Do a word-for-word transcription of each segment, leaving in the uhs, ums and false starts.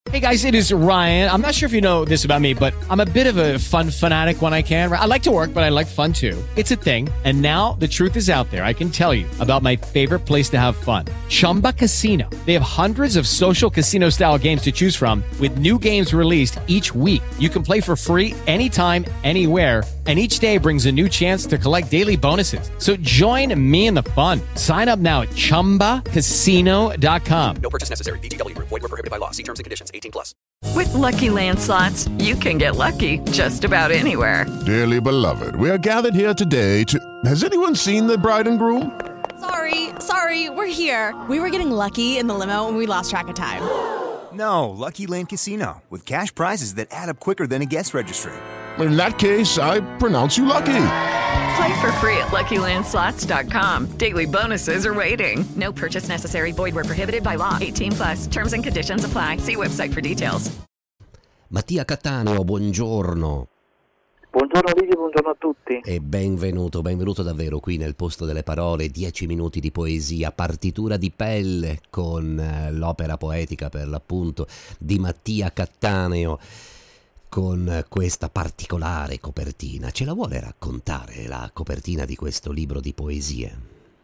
Hey guys, it is Ryan. I'm not sure if you know this about me, but I'm a bit of a fun fanatic when I can. I like to work, but I like fun too. It's a thing. And now the truth is out there. I can tell you about my favorite place to have fun. Chumba Casino. They have hundreds of social casino style games to choose from with new games released each week. You can play for free anytime, anywhere. And each day brings a new chance to collect daily bonuses. So join me in the fun. Sign up now at chumba casino dot com. No purchase necessary. V G W. Void where prohibited by law. See terms and conditions. eighteen plus. With Lucky Land Slots, you can get lucky just about anywhere. Dearly beloved, we are gathered here today to... Has anyone seen the bride and groom? Sorry, sorry, we're here. We were getting lucky in the limo and we lost track of time. No, Lucky Land Casino, with cash prizes that add up quicker than a guest registry. In that case, I pronounce you lucky. Play for free at lucky land slots dot com. Daily bonuses are waiting. No purchase necessary. Void where prohibited by law. eighteen plus. Terms and conditions apply. See website for details. Mattia Cattaneo, buongiorno. Buongiorno Livio, buongiorno a tutti. E benvenuto, benvenuto davvero qui nel Posto delle Parole, dieci minuti di poesia, partitura di pelle con eh, l'opera poetica per l'appunto di Mattia Cattaneo, con questa particolare copertina. Ce la vuole raccontare la copertina di questo libro di poesie?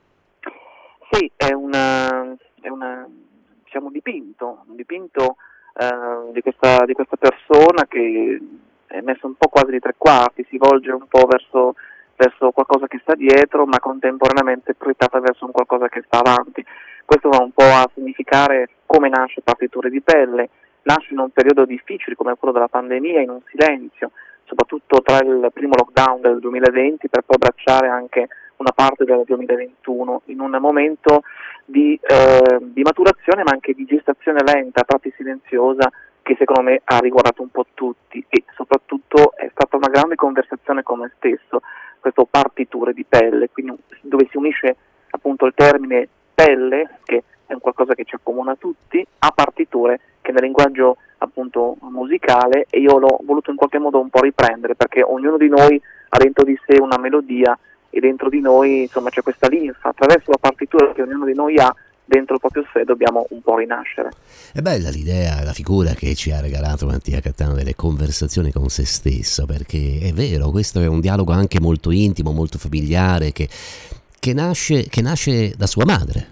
Sì, è una, è una diciamo, dipinto, un dipinto eh, di, questa, di questa persona che è messa un po' quasi di tre quarti, si volge un po' verso, verso qualcosa che sta dietro, ma contemporaneamente proiettata verso un qualcosa che sta avanti. Questo va un po' a significare come nasce Partiture di pelle. Nasce in un periodo difficile come quello della pandemia, in un silenzio, soprattutto tra il primo lockdown del duemilaventi per poi abbracciare anche una parte del duemilaventuno, in un momento di, eh, di maturazione ma anche di gestazione lenta, a tratti silenziosa, che secondo me ha riguardato un po' tutti e soprattutto è stata una grande conversazione con me stesso, questo partiture di pelle, quindi dove si unisce appunto il termine pelle, che è un qualcosa che ci accomuna tutti, a partiture che nel linguaggio appunto musicale, e io l'ho voluto in qualche modo un po' riprendere perché ognuno di noi ha dentro di sé una melodia e dentro di noi insomma c'è questa linfa, attraverso la partitura che ognuno di noi ha dentro proprio sé dobbiamo un po' rinascere. È bella l'idea, la figura che ci ha regalato Mattia Cattaneo delle conversazioni con se stesso, perché è vero, questo è un dialogo anche molto intimo, molto familiare, che, che, nasce, che nasce da sua madre.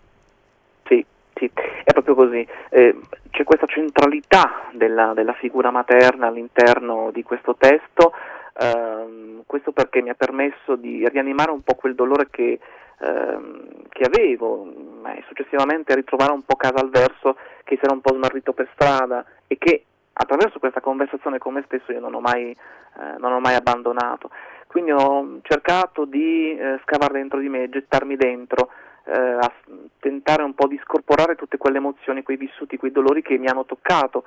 Sì, sì, è proprio così. Eh, c'è questa centralità della, della figura materna all'interno di questo testo, ehm, questo perché mi ha permesso di rianimare un po' quel dolore che Ehm, che avevo, ma successivamente ritrovare un po' casa al verso che si era un po' smarrito per strada e che attraverso questa conversazione con me stesso io non ho mai, eh, non ho mai abbandonato. Quindi ho cercato di eh, scavare dentro di me, gettarmi dentro, eh, a tentare un po' di scorporare tutte quelle emozioni, quei vissuti, quei dolori che mi hanno toccato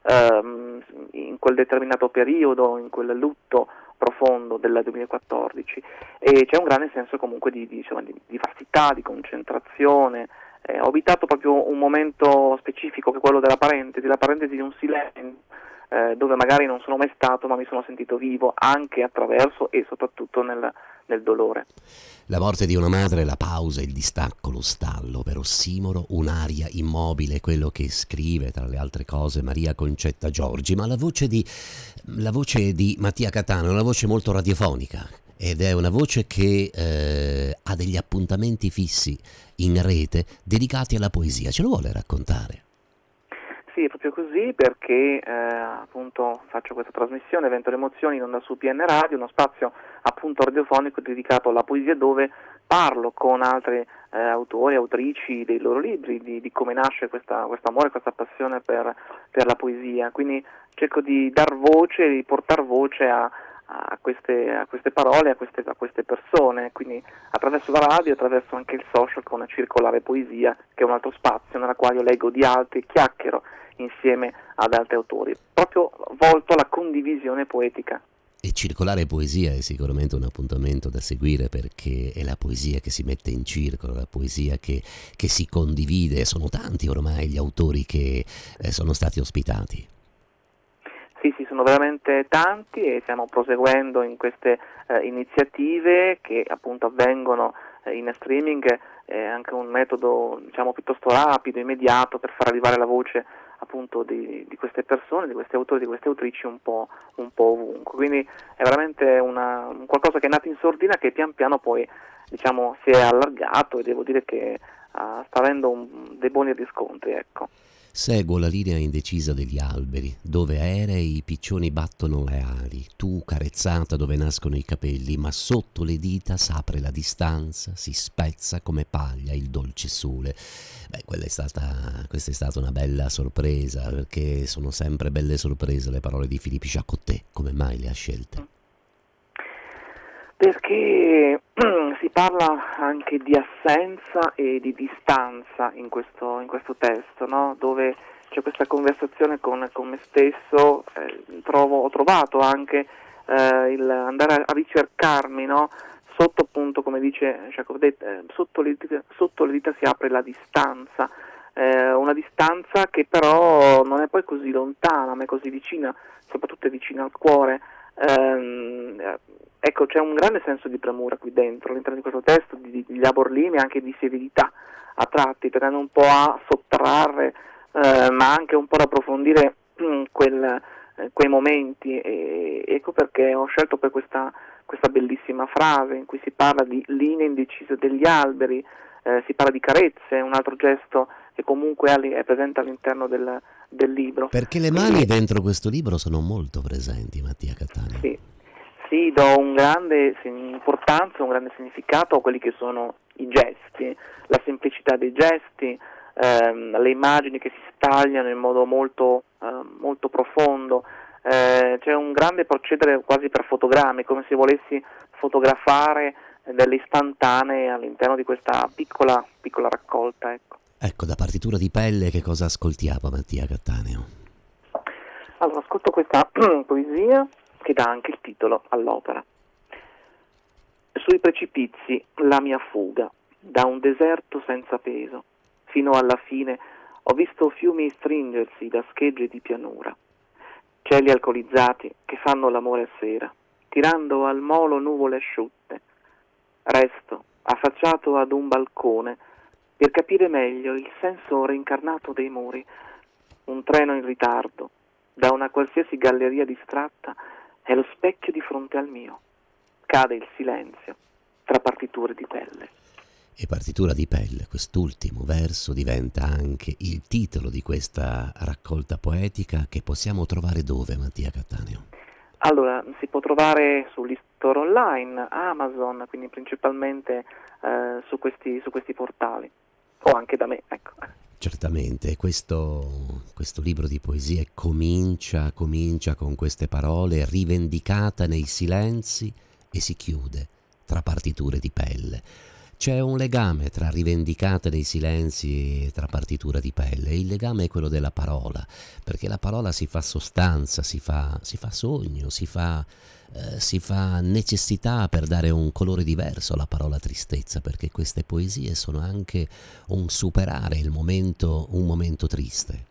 ehm, in quel determinato periodo, in quel lutto profondo del duemilaquattordici, e c'è un grande senso comunque di, di, insomma, di, di vastità, di concentrazione. Eh, ho abitato proprio un momento specifico che è quello della parentesi, la parentesi di un silenzio eh, dove magari non sono mai stato ma mi sono sentito vivo anche attraverso e soprattutto nel, nel dolore. La morte di una madre, la pausa, il distacco, lo stallo, per Ossimoro, un'aria immobile, quello che scrive tra le altre cose Maria Concetta Giorgi, ma la voce di, la voce di Mattia Cattaneo è una voce molto radiofonica ed è una voce che eh, ha degli appuntamenti fissi in rete dedicati alla poesia. Ce lo vuole raccontare? Sì, è proprio così perché eh, appunto faccio questa trasmissione Vento le Emozioni in onda su P N Radio, uno spazio appunto radiofonico dedicato alla poesia dove parlo con altri eh, autori, autrici dei loro libri, di, di come nasce questa, questo amore, questa passione per, per la poesia. Quindi cerco di dar voce, di portare voce a, a, queste, a queste parole, a queste, a queste persone, quindi attraverso la radio, attraverso anche il social con Circolare Poesia, che è un altro spazio nella quale io leggo di altri e chiacchiero insieme ad altri autori, proprio volto alla condivisione poetica. E Circolare Poesia è sicuramente un appuntamento da seguire perché è la poesia che si mette in circolo, la poesia che, che si condivide. Sono tanti ormai gli autori che eh, sono stati ospitati. Sì, sì, sono veramente tanti e stiamo proseguendo in queste eh, iniziative che appunto avvengono eh, in streaming. È anche un metodo diciamo piuttosto rapido, immediato per far arrivare la voce appunto di, di queste persone, di questi autori, di queste autrici un po', un po' ovunque. Quindi è veramente una, un qualcosa che è nato in sordina, che pian piano poi, diciamo, si è allargato, e devo dire che uh, sta avendo un, dei buoni riscontri, ecco. Seguo la linea indecisa degli alberi, dove aerei i piccioni battono le ali, tu carezzata dove nascono i capelli, ma sotto le dita s'apre la distanza, si spezza come paglia il dolce sole. Beh, quella è stata, questa è stata una bella sorpresa, perché sono sempre belle sorprese le parole di Philippe Jaccottet. Come mai le ha scelte? Perché si parla anche di assenza e di distanza in questo, in questo testo, no? Dove c'è questa conversazione con, con me stesso, eh, trovo, ho trovato anche eh, il andare a, a ricercarmi, no? Sotto, appunto, come dice Jaccottet, eh, sotto, le, sotto le dita si apre la distanza, eh, una distanza che però non è poi così lontana, ma è così vicina, soprattutto è vicina al cuore. Eh, ecco, c'è un grande senso di premura qui dentro, all'interno di questo testo, di, di labor limine, anche di severità a tratti, tendendo un po' a sottrarre, eh, ma anche un po' ad approfondire mh, quel, eh, quei momenti, e ecco perché ho scelto poi questa, questa bellissima frase in cui si parla di linee indecise degli alberi, eh, si parla di carezze, un altro gesto che comunque è presente all'interno del, del libro. Perché le mani Quindi, dentro questo libro sono molto presenti, Mattia Cattaneo. Sì, sì, do un grande importanza, un grande significato a quelli che sono i gesti, la semplicità dei gesti, ehm, le immagini che si stagliano in modo molto, eh, molto profondo. Eh, c'è un grande procedere quasi per fotogrammi, come se volessi fotografare delle istantanee all'interno di questa piccola, piccola raccolta, ecco. Ecco, da partitura di pelle che cosa ascoltiamo, Mattia Cattaneo? Allora, ascolto questa poesia che dà anche il titolo all'opera. Sui precipizi la mia fuga, da un deserto senza peso, fino alla fine ho visto fiumi stringersi da schegge di pianura, cieli alcolizzati che fanno l'amore a sera, tirando al molo nuvole asciutte. Resto affacciato ad un balcone per capire meglio il senso reincarnato dei muri. Un treno in ritardo, da una qualsiasi galleria distratta, è lo specchio di fronte al mio. Cade il silenzio tra partiture di pelle. E partitura di pelle, quest'ultimo verso diventa anche il titolo di questa raccolta poetica, che possiamo trovare dove, Mattia Cattaneo? Allora, si può trovare sugli store online, Amazon, quindi principalmente eh, su questi, su questi portali, o anche da me, ecco. Certamente, questo, questo libro di poesie comincia, comincia con queste parole: rivendicata nei silenzi, e si chiude tra partiture di pelle. C'è un legame tra rivendicata nei silenzi e tra partitura di pelle. Il legame è quello della parola, perché la parola si fa sostanza, si fa, si fa sogno, si fa, eh, si fa necessità per dare un colore diverso alla parola tristezza, perché queste poesie sono anche un superare il momento, un momento triste.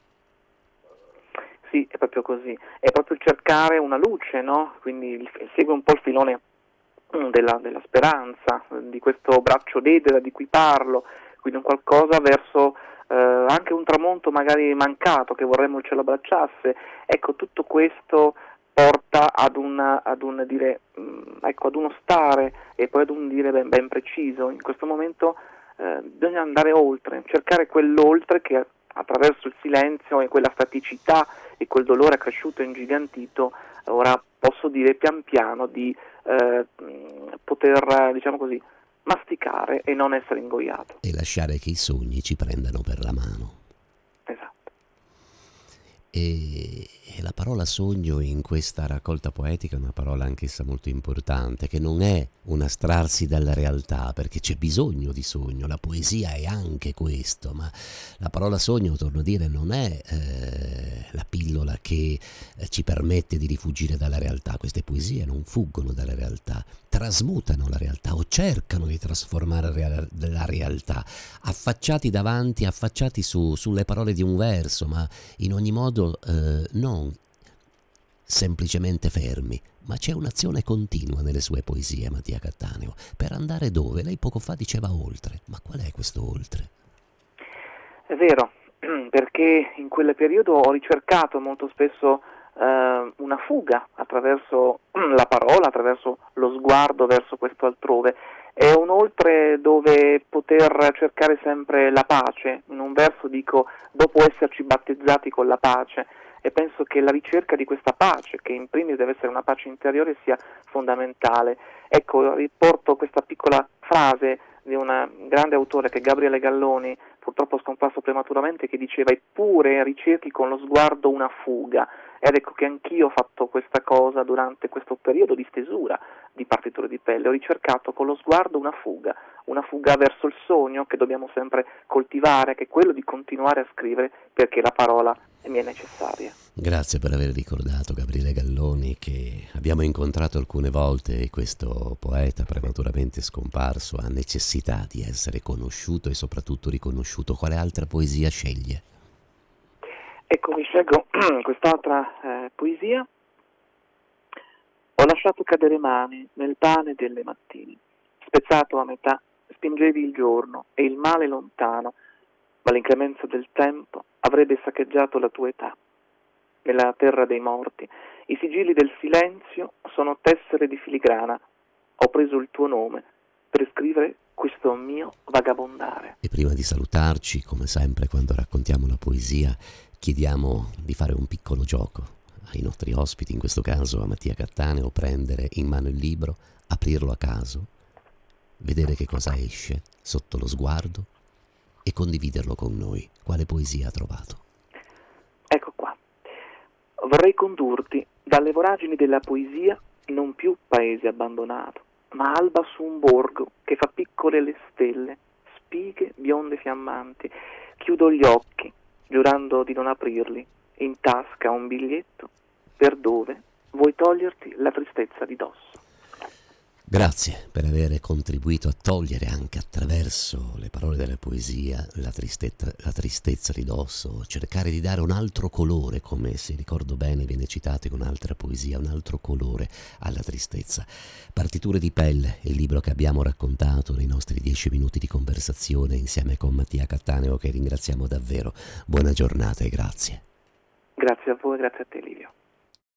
Sì, è proprio così, è proprio cercare una luce, no? Quindi il, segue un po' il filone Della, della speranza, di questo braccio d'edera di cui parlo, quindi un qualcosa verso eh, anche un tramonto magari mancato che vorremmo il cielo abbracciasse. Ecco, tutto questo porta ad un, ad un dire, mh, ecco, ad uno stare e poi ad un dire ben, ben preciso. In questo momento eh, bisogna andare oltre, cercare quell'oltre che attraverso il silenzio e quella staticità e quel dolore accresciuto e ingigantito, ora posso dire pian piano di eh, poter, diciamo così, masticare e non essere ingoiato. E lasciare che i sogni ci prendano per la mano. Esatto. E, e la parola sogno in questa raccolta poetica è una parola anch'essa molto importante, che non è un astrarsi dalla realtà, perché c'è bisogno di sogno, la poesia è anche questo, ma la parola sogno, torno a dire, non è eh, la pillola che eh, ci permette di rifugire dalla realtà. Queste poesie non fuggono dalla realtà, trasmutano la realtà o cercano di trasformare la realtà, affacciati davanti, affacciati su, sulle parole di un verso, ma in ogni modo eh, non semplicemente fermi, ma c'è un'azione continua nelle sue poesie, Mattia Cattaneo, per andare dove? Lei poco fa diceva oltre, ma qual è questo oltre? È vero, perché in quel periodo ho ricercato molto spesso eh, una fuga attraverso la parola, attraverso lo sguardo verso questo altrove. È un oltre dove poter cercare sempre la pace. In un verso dico: dopo esserci battezzati con la pace, e penso che la ricerca di questa pace, che in primis deve essere una pace interiore, sia fondamentale. Ecco, riporto questa piccola frase di un grande autore che è Gabriele Galloni, purtroppo scomparso prematuramente, che diceva: eppure ricerchi con lo sguardo una fuga. Ed ecco che anch'io ho fatto questa cosa durante questo periodo di stesura di Partiture di pelle. Ho ricercato con lo sguardo una fuga, una fuga verso il sogno che dobbiamo sempre coltivare, che è quello di continuare a scrivere perché la parola mi è necessaria. Grazie per aver ricordato Gabriele Galloni, che abbiamo incontrato alcune volte, e questo poeta prematuramente scomparso ha necessità di essere conosciuto e soprattutto riconosciuto. Quale altra poesia sceglie? Ecco, mi scelgo quest'altra eh, poesia. Ho lasciato cadere mani nel pane delle mattine, spezzato a metà, spingevi il giorno e il male lontano, ma l'inclemenza del tempo avrebbe saccheggiato la tua età. Nella terra dei morti, i sigilli del silenzio sono tessere di filigrana. Ho preso il tuo nome per scrivere questo mio vagabondare. E prima di salutarci, come sempre quando raccontiamo la poesia, chiediamo di fare un piccolo gioco ai nostri ospiti, in questo caso a Mattia Cattaneo: prendere in mano il libro, aprirlo a caso, vedere che cosa esce sotto lo sguardo e condividerlo con noi. Quale poesia ha trovato? Ecco qua. Vorrei condurti dalle voragini della poesia non più paese abbandonato, ma alba su un borgo che fa piccole le stelle, spighe bionde fiammanti. Chiudo gli occhi, giurando di non aprirli, in tasca un biglietto per dove vuoi toglierti la tristezza di dosso. Grazie per aver contribuito a togliere anche attraverso le parole della poesia la tristezza, la tristezza di dosso, cercare di dare un altro colore, come se ricordo bene viene citato in un'altra poesia, un altro colore alla tristezza. Partiture di pelle, il libro che abbiamo raccontato nei nostri dieci minuti di conversazione insieme con Mattia Cattaneo, che ringraziamo davvero. Buona giornata e grazie. Grazie a voi, grazie a te Livio.